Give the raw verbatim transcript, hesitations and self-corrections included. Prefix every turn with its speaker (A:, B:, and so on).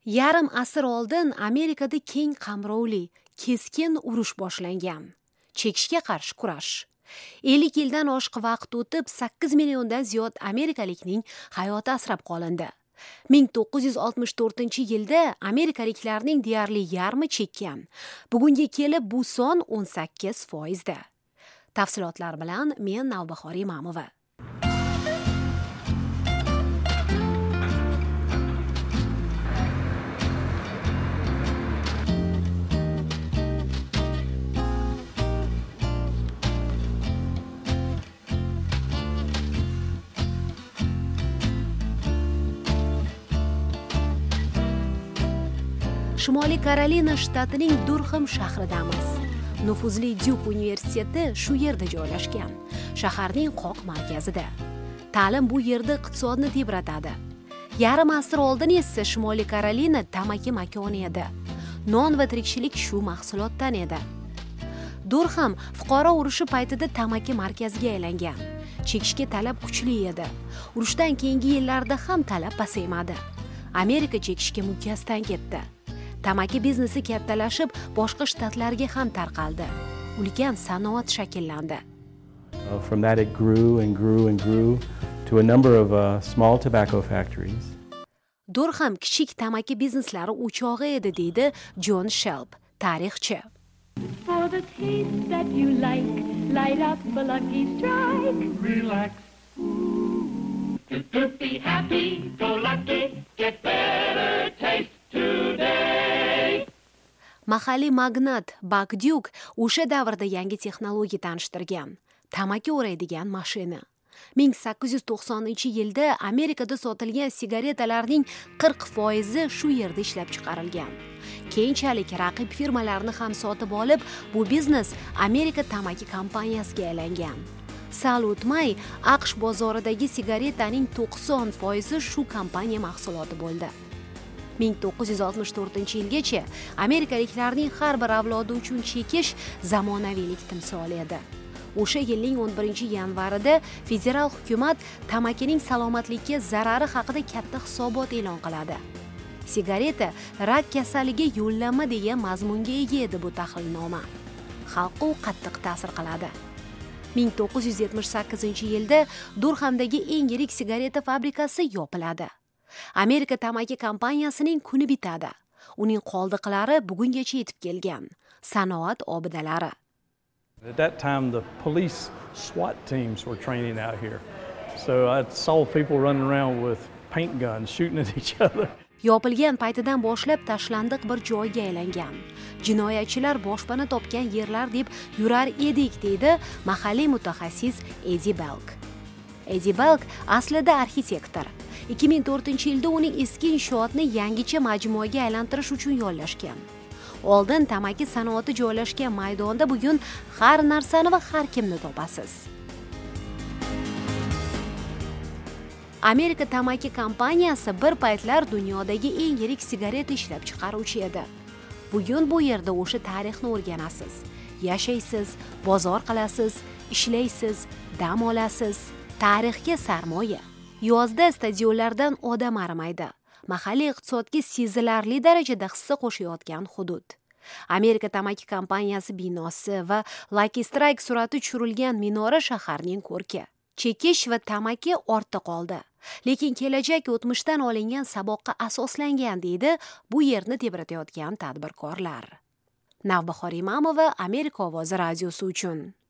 A: Yarim asr oldin Amerikada keng qamrovli, keskin urush boshlangan. Chekishga qarshi kurash. ellik yildan oshiq vaqt o'tib, sakkiz milliondan ziyod amerikalikning hayoti asrab qolindi. ming to'qqiz yuz oltmish to'rtinchi yilda amerikaliklarning deyarli yarmi chekkan. Bugunga kelib bu son o'n sakkiz foizda. Tafsilotlar bilan men Navbahor Imamova. Shimoliy Karolina shtatining Durham shahridamiz. Nufuzli Duke universiteti shu yerda joylashgan, shaharning qoq markazida. Ta'lim bu yerda iqtisodni tebratadi. Yarim asr oldin esa Shimoliy Karolina tamaki makoni edi. Non va tirikchilik shu mahsulotdan edi. Durham fuqaro urushi paytida tamaki markaziga aylangan. Chekishga talab kuchli edi. Urushdan keyingi yillarda ham talab pasaymadi. Amerika chekishga mukkasidan ketdi. Tamaki biznesi kattalashib, boshqa shtatlarga ham tarqaldi. Ulkan sanoat shakllandi.
B: Uh, from that it grew and grew and grew to a number of uh, small tobacco factories.
A: Durham kichik tamaki bizneslari o'chog'i edi, deydi John Shelp, tarixchi.
C: For the taste that you like, light up a lucky strike.
D: Relax. Be happy, go lucky, get better taste today.
A: Mahalliy magnat Buck Duke o'sha davrda yangi texnologiya tanishtirgan. Tamaki o'raydigan mashina. ming sakkiz yuz to'qsoninchi yilda Amerikada sotilgan sigaretalarning qirq foizi shu yerda ishlab chiqarilgan. Keyinchalik raqib firmalarni ham sotib olib, bu biznes Amerika tamaki kompaniyasiga aylangan. Sal o'tmay, AQSh bozoridagi sigaretaning to'qson foizi shu kompaniya mahsuloti bo'ldi. ming to'qqiz yuz oltmish to'rtinchi yilgacha amerikaliklarning har bir avlodi uchun chekish zamonaviylik timsoli edi. O'sha yilning o'n birinchi yanvarida federal hukumat tamakining salomatlikka zarari haqida katta hisobot e'lon qiladi. Sigareta rak kasaliga yo'llanma degan mazmunga ega edi bu tahlilnoma. Xalqqa u qattiq ta'sir qiladi. ming to'qqiz yuz yetmish sakkizinchi yilda Durhamdagi eng yirik sigareta fabrikasi yopiladi. Amerika tamaki kompaniyasining kuni bitadi. Uning qoldiqlari bugungacha yetib kelgan. Sanoat obidalari.
E: At that time the police SWAT teams were training out here. So I saw people running around with paint guns shooting at each other.
A: Yopilgan paytidan boshlab tashlandiq bir joyga aylangan. Jinoyatchilar boshpana topgan yerlar deb yurar edik, deydi mahalliy mutaxassis Eddie Belk. Eddie Belk aslida arxitektor. ikki ming to'rtinchi yilda uning eski inshootni yangicha majmuaga aylantirish uchun yollashgan. Oldin tamaki sanoati joylashgan maydonda bugun har narsani va har kimni topasiz. Amerika tamaki kompaniyasi bir paytlar dunyodagi eng yirik sigareta ishlab chiqaruvchi edi. Bugun bu yerda o'sha tarixni o'rganasiz. Yashaysiz, bozor qilasiz, ishlaysiz, dam olasiz. Tarixga sarmoya. Yozda stadionlardan odam arimaydi. Mahalliy iqtisodga sezilarli darajada hissa qo'shayotgan hudud. Amerika tamaki kompaniyasi binosi va Lucky Strike surati tushirilgan minora shaharning ko'rki. Chekish va tamaki ortda qoldi. Lekin kelajak o'tmishdan olingan saboqqa asoslangan, deydi bu yerni tebratayotgan tadbirkorlar. Navbahor Imamova, Amerika ovozi radiosi uchun.